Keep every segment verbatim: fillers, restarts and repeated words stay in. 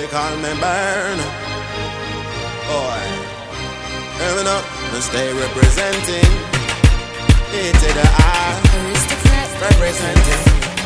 they call me Burn. Boy, hear me now, me stay representing A to the R, representing.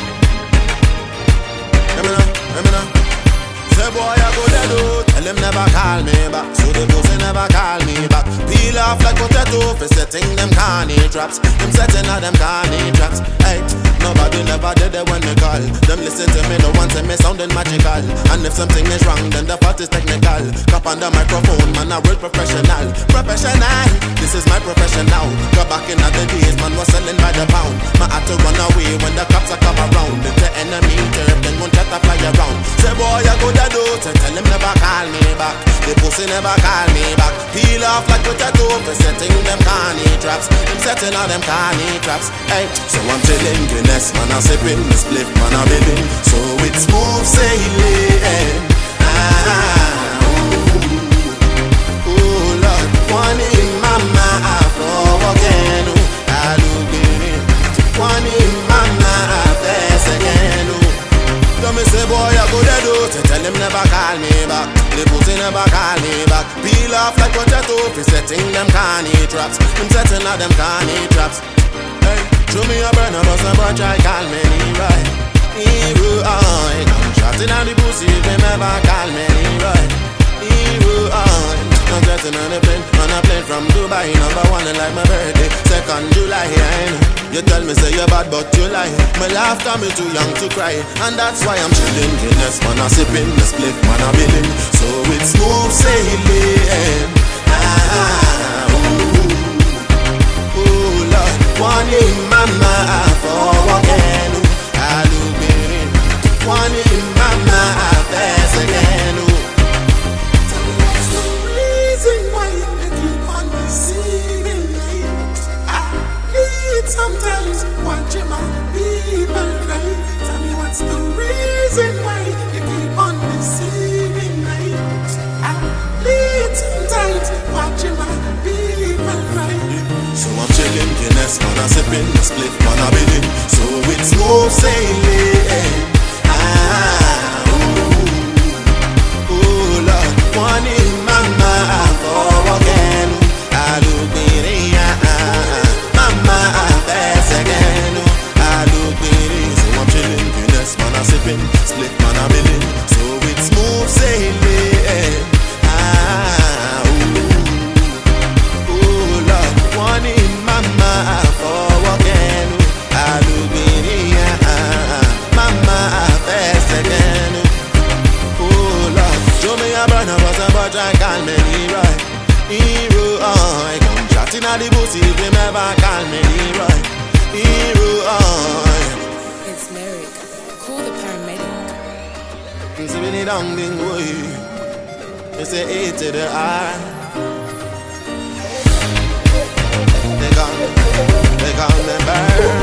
Hear me now, hear me now. Say boy I go dead out, tell him never call me back. So the pussy never call me back. Peel off like potato for setting them carny traps. Them setting all them carny traps. Hey, nobody never did it when they call. Them listen to me, no one say me sounding magical. And if something is wrong, then the fault is technical. Cup on the microphone, man I real professional. Professional, this is my profession now. Go back in other days, man was selling by the pound. Man had to run away when the cops are come around. If the enemy turf, then won't let her fly around. Say boy I go dead out, and tell him never call me back. The pussy never call me back. Peel off like potato for setting them carny traps. I'm setting all them carny traps. Hey, so I'm chilling, Guinness, man I'm sipping, the spliff, man I'm living. So it's smooth sailing. Ah, ooh, ooh, Lord, one in my mouth, oh again, ooh, I look it. One in my mouth, that's again, ooh. So me say boy I go dead out, tell him never call me back. The pussy never call me back. Peel off like potato for setting them carny traps. I'm setting all them carny traps. Hey, show me a burner, but some boy try call me Leroy. Leroy, come shotting on the pussy if him ever call me Leroy. Leroy, I'm getting on a plane, on a plane from Dubai. Number one and like my birthday, second July. Yeah, you tell me say you're bad but you lie. My laugh got me too young to cry, and that's why I'm chilling. Guinness, man I'm sipping, the spliff, man I'm billing. So it's smooth sailing. Ah, ooh, ooh, Lord, one in my mouth, oh again, ooh, I look it. One in my mouth, that's again, ooh. Tell me what's the reason why you keep on deceiving me? I need sometimes watching my people cry. Tell me what's the reason why you keep on deceiving me? I need sometimes watching my people cry. So I'm chilling, Guinness, man I'm sipping, the split, man I'm billing. So it's smooth sailing. Ah, ooh, ooh, Lord, one in my mouth, oh again, I look it, yeah, mama, that's again, I look it. So I'm chilling, Guinness, man I'm sipping, split, man I'm billing. So it's smooth sailing. Ah, ooh, ooh, Lord, one in my mouth, oh again, I look it, yeah, mama, that's again. Oh Lord, show me a burner, but some boy try call me Leroy. Leroy, come chatting at the pussy if him ever call me Leroy. Leroy, It's Lyric. Call the paramedic. it's a really long thing, boy. It's a A to the R. They call me, they call me Burn.